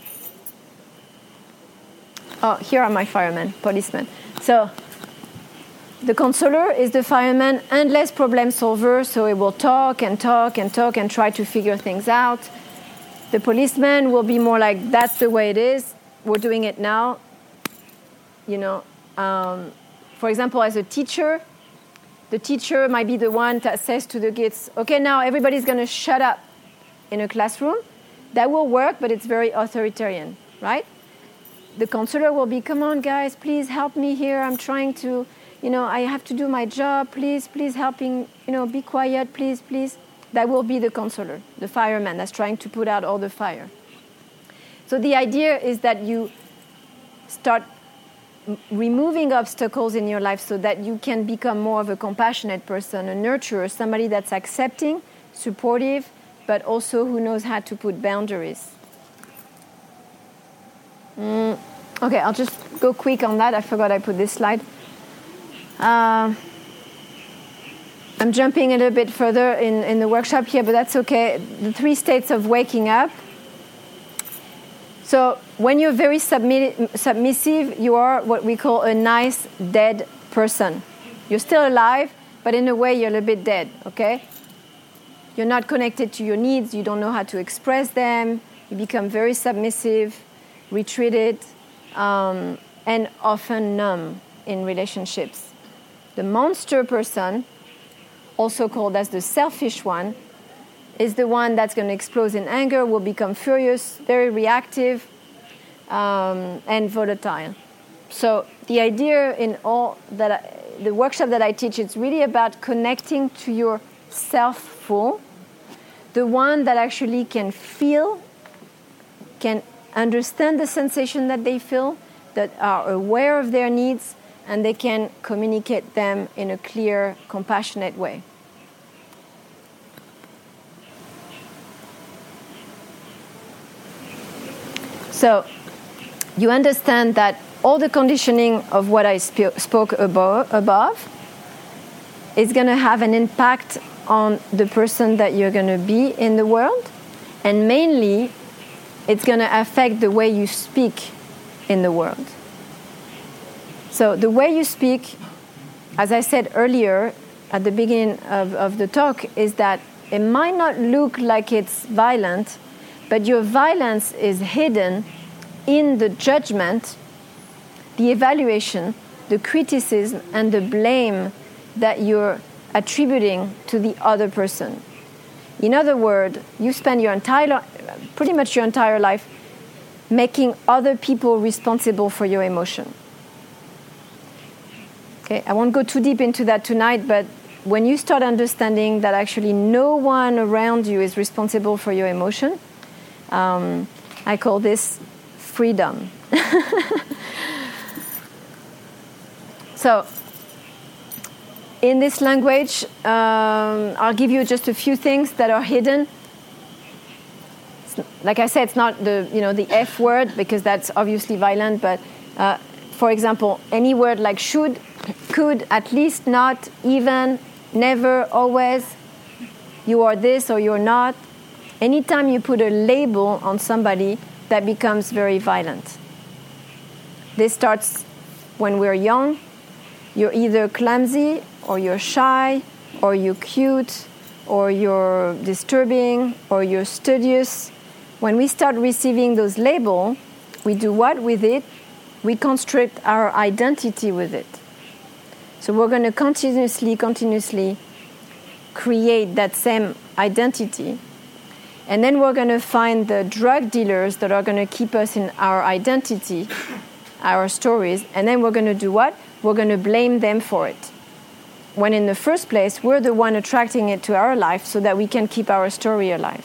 S2: Oh, here are my firemen, policemen. So the counselor is the fireman, endless problem solver, so he will talk and talk and talk and try to figure things out. The policeman will be more like, that's the way it is, we're doing it now. You know, um, for example, as a teacher, the teacher might be the one that says to the kids, okay, now everybody's going to shut up in a classroom. That will work, but it's very authoritarian. right? The counselor will be, come on, guys, please help me here. I'm trying to, you know, I have to do my job. Please, please helping, you know, be quiet, please, please. That will be the counselor, the fireman that's trying to put out all the fire. So the idea is that you start m- removing obstacles in your life so that you can become more of a compassionate person, a nurturer, somebody that's accepting, supportive, but also who knows how to put boundaries. Mm. Okay, I'll just go quick on that. I forgot I put this slide. Uh, I'm jumping a little bit further in, in the workshop here, but that's okay. The three states of waking up. So when you're very submi- submissive, you are what we call a nice dead person. You're still alive, but in a way you're a little bit dead, okay? You're not connected to your needs. You don't know how to express them. You become very submissive, retreated, um, and often numb in relationships. The monster person, also called as the selfish one, is the one that's going to explode in anger, will become furious, very reactive, um, and volatile. So the idea in all that I, the workshop that I teach, it's really about connecting to your self-full, the one that actually can feel, can understand the sensation that they feel, that are aware of their needs, and they can communicate them in a clear, compassionate way. So you understand that all the conditioning of what I sp- spoke above, above is going to have an impact on the person that you're going to be in the world, and mainly it's going to affect the way you speak in the world. So the way you speak, as I said earlier at the beginning of, of the talk, is that it might not look like it's violent, but your violence is hidden in the judgment, the evaluation, the criticism, and the blame that you're attributing to the other person. In other words, you spend your entire, pretty much your entire life making other people responsible for your emotion. Okay, I won't go too deep into that tonight, but when you start understanding that actually no one around you is responsible for your emotion, um, I call this freedom. So, in this language, um, I'll give you just a few things that are hidden. It's, like I said, it's not the you know the F word because that's obviously violent. But uh, for example, any word like should, could, at least, not, even, never, always, you are this or you're not. Anytime you put a label on somebody, that becomes very violent. This starts when we're young. You're either clumsy, or you're shy, or you're cute, or you're disturbing, or you're studious. When we start receiving those labels, we do what with it? We construct our identity with it. So we're going to continuously, continuously create that same identity. And then we're going to find the drug dealers that are going to keep us in our identity, our stories. And then we're going to do what? We're going to blame them for it. When in the first place, we're the one attracting it to our life so that we can keep our story alive.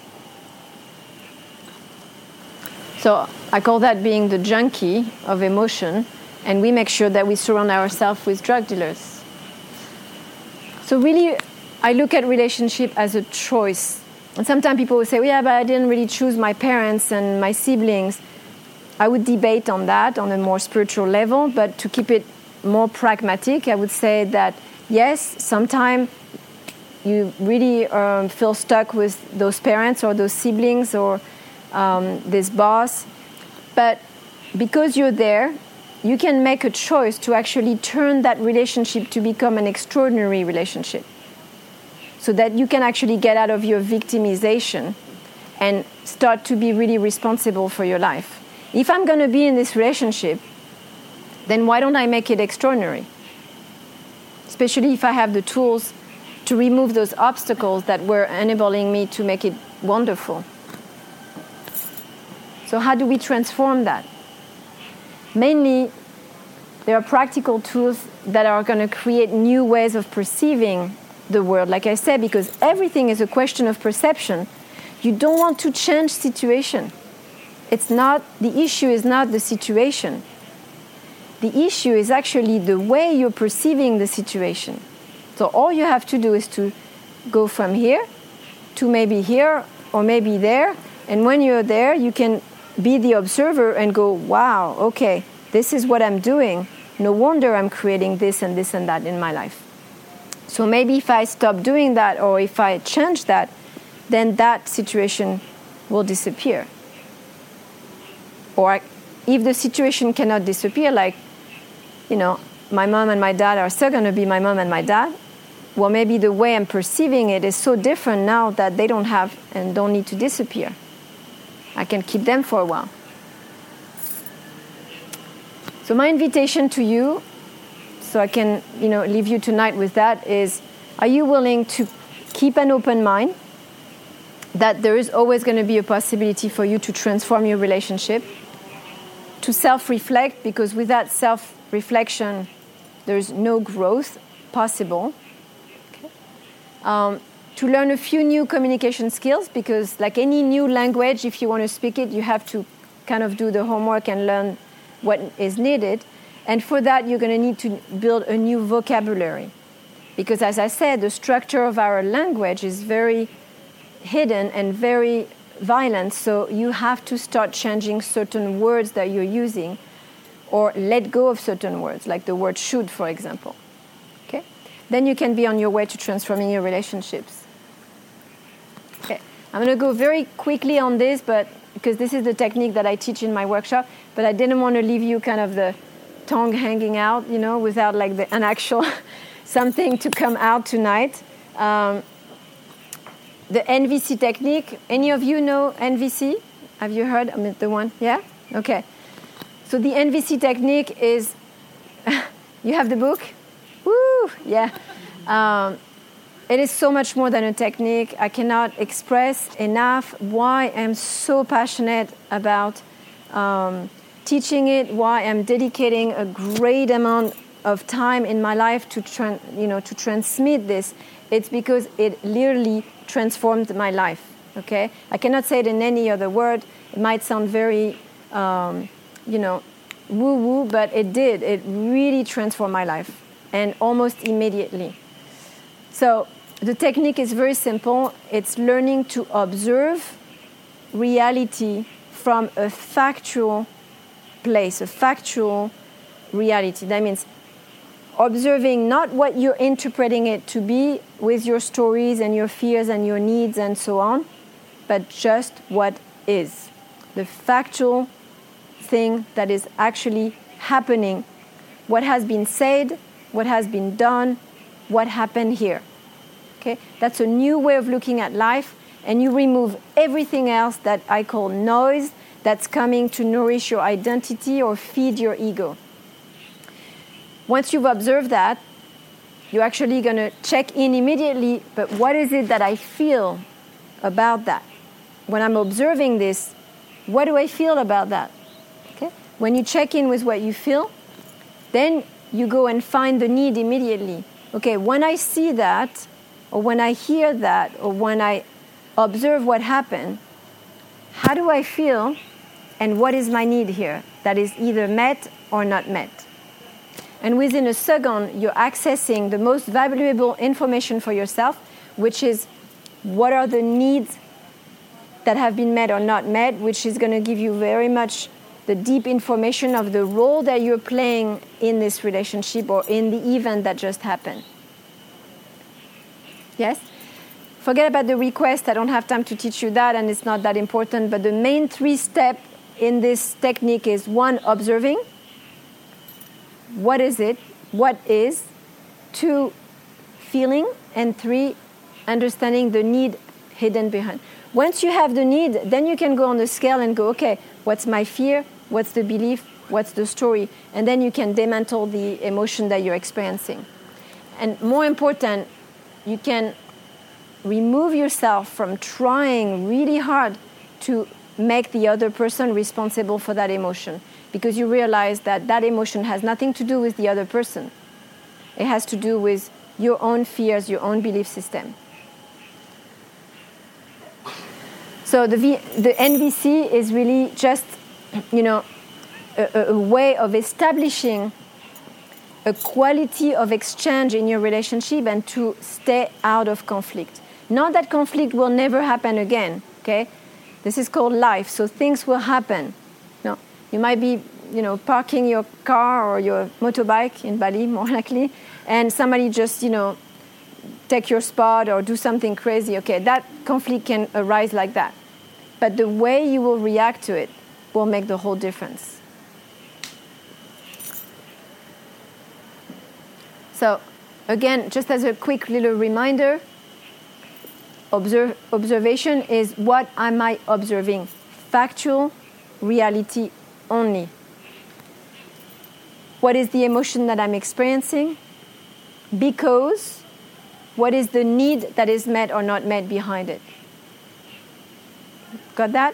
S2: So I call that being the junkie of emotion, and we make sure that we surround ourselves with drug dealers. So really, I look at relationship as a choice. And sometimes people will say, well, yeah, but I didn't really choose my parents and my siblings. I would debate on that on a more spiritual level, but to keep it more pragmatic, I would say that, yes, sometimes you really um, feel stuck with those parents or those siblings or um, this boss. But because you're there, you can make a choice to actually turn that relationship to become an extraordinary relationship, so that you can actually get out of your victimization and start to be really responsible for your life. If I'm going to be in this relationship, then why don't I make it extraordinary? Especially if I have the tools to remove those obstacles that were enabling me to make it wonderful. So how do we transform that? Mainly, there are practical tools that are going to create new ways of perceiving the world. Like I said, because everything is a question of perception, you don't want to change situation. It's not, the issue is not the situation. The issue is actually the way you're perceiving the situation. So all you have to do is to go from here to maybe here or maybe there. And when you're there, you can be the observer and go, wow, okay, this is what I'm doing. No wonder I'm creating this and this and that in my life. So maybe if I stop doing that or if I change that, then that situation will disappear. Or if the situation cannot disappear, like, you know, my mom and my dad are still going to be my mom and my dad, well, maybe the way I'm perceiving it is so different now that they don't have and don't need to disappear. I can keep them for a while. So my invitation to you, so I can, you know, leave you tonight with that, is, are you willing to keep an open mind, that there is always going to be a possibility for you to transform your relationship, to self-reflect, because without self-reflection, there's no growth possible. Okay. Um, to learn a few new communication skills, because like any new language, if you want to speak it, you have to kind of do the homework and learn what is needed. And for that, you're going to need to build a new vocabulary. Because as I said, the structure of our language is very hidden and very violent, so you have to start changing certain words that you're using, or let go of certain words, like the word should, for example. Okay? Then you can be on your way to transforming your relationships. Okay. I'm going to go very quickly on this, but because this is the technique that I teach in my workshop, but I didn't want to leave you kind of the tongue hanging out, you know, without like the, an actual something to come out tonight. Um, the N V C technique, any of you know N V C? Have you heard? I mean, the one, yeah? Okay. So the N V C technique is, you have the book? Woo, yeah. Um, it is so much more than a technique. I cannot express enough why I'm so passionate about um, teaching it, why I'm dedicating a great amount of time in my life to, tra- you know, to transmit this. It's because it literally transformed my life, okay? I cannot say it in any other word. It might sound very, um, you know, woo-woo, but it did. It really transformed my life, and almost immediately. So the technique is very simple. It's learning to observe reality from a factual place, a factual reality. That means observing not what you're interpreting it to be with your stories and your fears and your needs and so on, but just what is. The factual thing that is actually happening. What has been said, what has been done, what happened here. Okay? That's a new way of looking at life, and you remove everything else that I call noise that's coming to nourish your identity or feed your ego. Once you've observed that, you're actually going to check in immediately, but what is it that I feel about that? When I'm observing this, what do I feel about that? Okay? When you check in with what you feel, then you go and find the need immediately. Okay, when I see that, or when I hear that, or when I observe what happened, how do I feel, and what is my need here that is either met or not met? And within a second, you're accessing the most valuable information for yourself, which is what are the needs that have been met or not met, which is going to give you very much the deep information of the role that you're playing in this relationship or in the event that just happened. Yes? Forget about the request. I don't have time to teach you that, and it's not that important. But the main three steps in this technique is, one, observing. What is it? What is? Two, feeling. And three, understanding the need hidden behind. Once you have the need, then you can go on the scale and go, okay, what's my fear? What's the belief? What's the story? And then you can dismantle the emotion that you're experiencing. And more important, you can remove yourself from trying really hard to make the other person responsible for that emotion, because you realize that that emotion has nothing to do with the other person. It has to do with your own fears, your own belief system. So the v, the N V C is really just, you know, a, a way of establishing a quality of exchange in your relationship and to stay out of conflict. Not that conflict will never happen again, okay? This is called life, so things will happen. You know, you might be, you know, parking your car or your motorbike in Bali, more likely, and somebody just, you know, take your spot or do something crazy. Okay, that conflict can arise like that. But the way you will react to it will make the whole difference. So, again, just as a quick little reminder, observe, observation is what am I observing? Factual reality only. What is the emotion that I'm experiencing? Because what is the need that is met or not met behind it? Got that?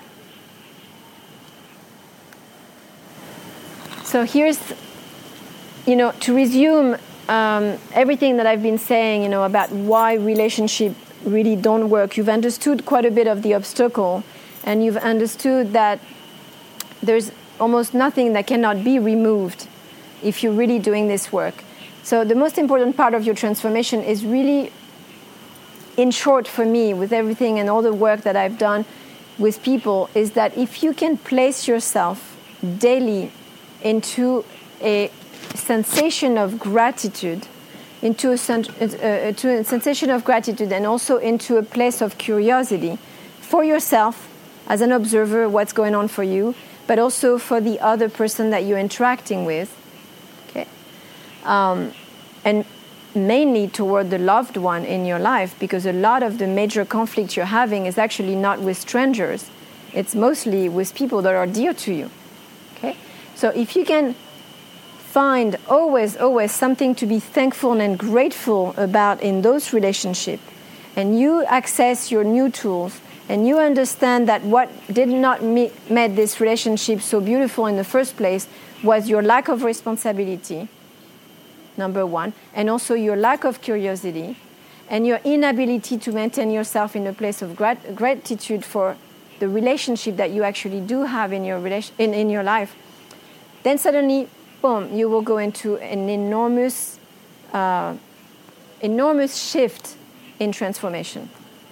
S2: So here's, you know, to resume um, everything that I've been saying, you know, about why relationships really don't work. You've understood quite a bit of the obstacle, and you've understood that there's almost nothing that cannot be removed if you're really doing this work. So the most important part of your transformation is really, in short for me, with everything and all the work that I've done with people, is that if you can place yourself daily into a sensation of gratitude, into a, sen- uh, to a sensation of gratitude and also into a place of curiosity for yourself as an observer, what's going on for you, but also for the other person that you're interacting with, okay? Um, and mainly toward the loved one in your life, because a lot of the major conflicts you're having is actually not with strangers. It's mostly with people that are dear to you, okay? So if you can find always, always something to be thankful and grateful about in those relationships, and you access your new tools, and you understand that what did not me- make this relationship so beautiful in the first place was your lack of responsibility, number one, and also your lack of curiosity, and your inability to maintain yourself in a place of grat- gratitude for the relationship that you actually do have in your relation- in, in your life, then suddenly, boom, you will go into an enormous, uh, enormous shift in transformation.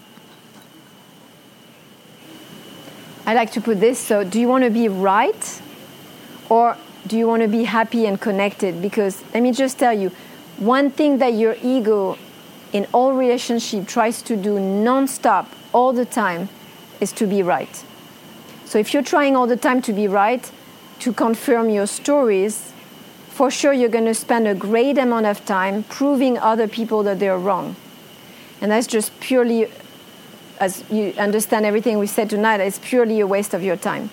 S2: I like to put this, so do you want to be right, or do you want to be happy and connected? Because let me just tell you, one thing that your ego in all relationship tries to do non-stop all the time is to be right. So if you're trying all the time to be right, to confirm your stories, for sure you're going to spend a great amount of time proving other people that they're wrong. And that's just purely, as you understand everything we said tonight, it's purely a waste of your time.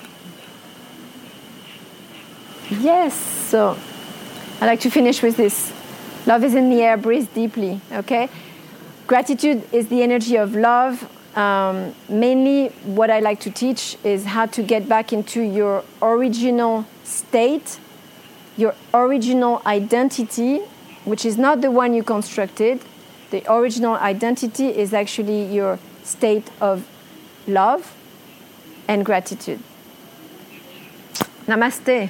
S2: Yes, so I like to finish with this. Love is in the air, breathe deeply, okay? Gratitude is the energy of love. Um, mainly what I like to teach is how to get back into your original state, your original identity, which is not the one you constructed. The original identity is actually your state of love and gratitude. Namaste.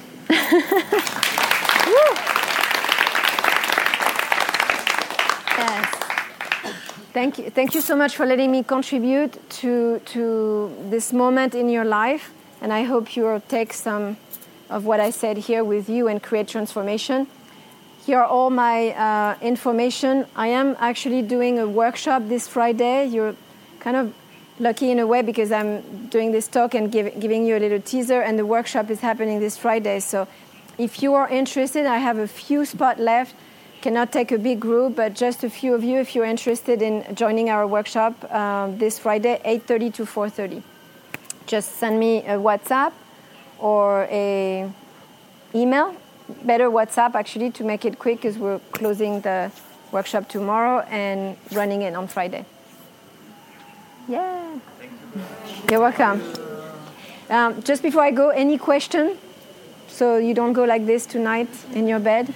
S2: Yes. Thank you. Thank you so much for letting me contribute to to this moment in your life, and I hope you will take some of what I said here with you and create transformation. Here are all my uh, information. I am actually doing a workshop this Friday. You're kind of lucky in a way because I'm doing this talk and give, giving you a little teaser, and the workshop is happening this Friday. So if you are interested, I have a few spots left. Cannot take a big group, but just a few of you if you're interested in joining our workshop um, this Friday, eight thirty to four thirty. Just send me a WhatsApp or a email. Better WhatsApp, actually, to make it quick, because we're closing the workshop tomorrow and running it on Friday. Yeah. You're welcome. Um, just before I go, any question? So you don't go like this tonight in your bed?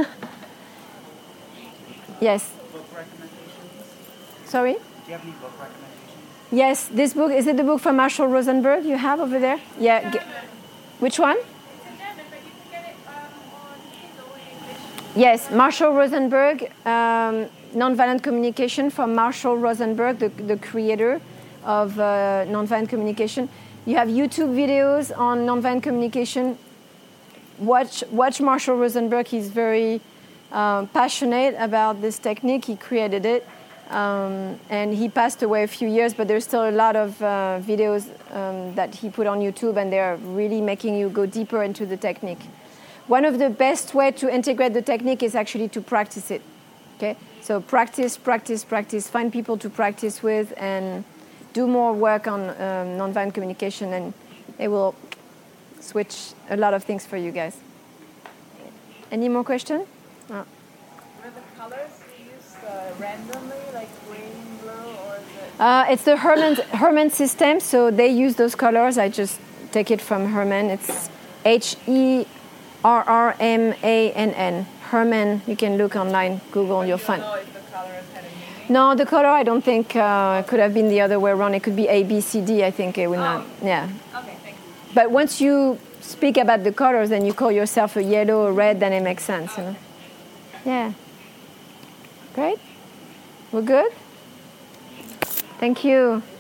S2: Yes.
S6: Book recommendations?
S2: Sorry?
S6: Do you have any book recommendations?
S2: Yes, this book, is it the book from Marshall Rosenberg you have over there? Yeah. G- which one?
S4: It's in German, but you can get it um, on Kindle in English.
S2: Yes, Marshall Rosenberg, um, Nonviolent Communication from Marshall Rosenberg, the, the creator of uh, nonviolent communication. You have YouTube videos on nonviolent communication. Watch, watch Marshall Rosenberg. He's very uh, passionate about this technique. He created it. Um, and he passed away a few years, but there's still a lot of uh, videos um, that he put on YouTube, and they're really making you go deeper into the technique. One of the best way to integrate the technique is actually to practice it. Okay, so practice, practice, practice. Find people to practice with, and do more work on um, nonviolent communication, and it will switch a lot of things for you guys. Any more questions? Oh.
S4: Are the colors you use uh, randomly, like green, blue, or is it?
S2: Uh, it's the Herman Herman system, so they use those colors. I just take it from Herman. It's H E R R M A N N. Herman. You can look online, Google, you'll find.
S4: Know if the colors had a meaning?
S2: No, the color I don't think uh, could have been the other way around. It could be A, B, C, D. I think it would not. Yeah.
S4: Okay, thank you.
S2: But once you speak about the colors, and you call yourself a yellow or red, then it makes sense. You know? Yeah. Great. We're good. Thank you.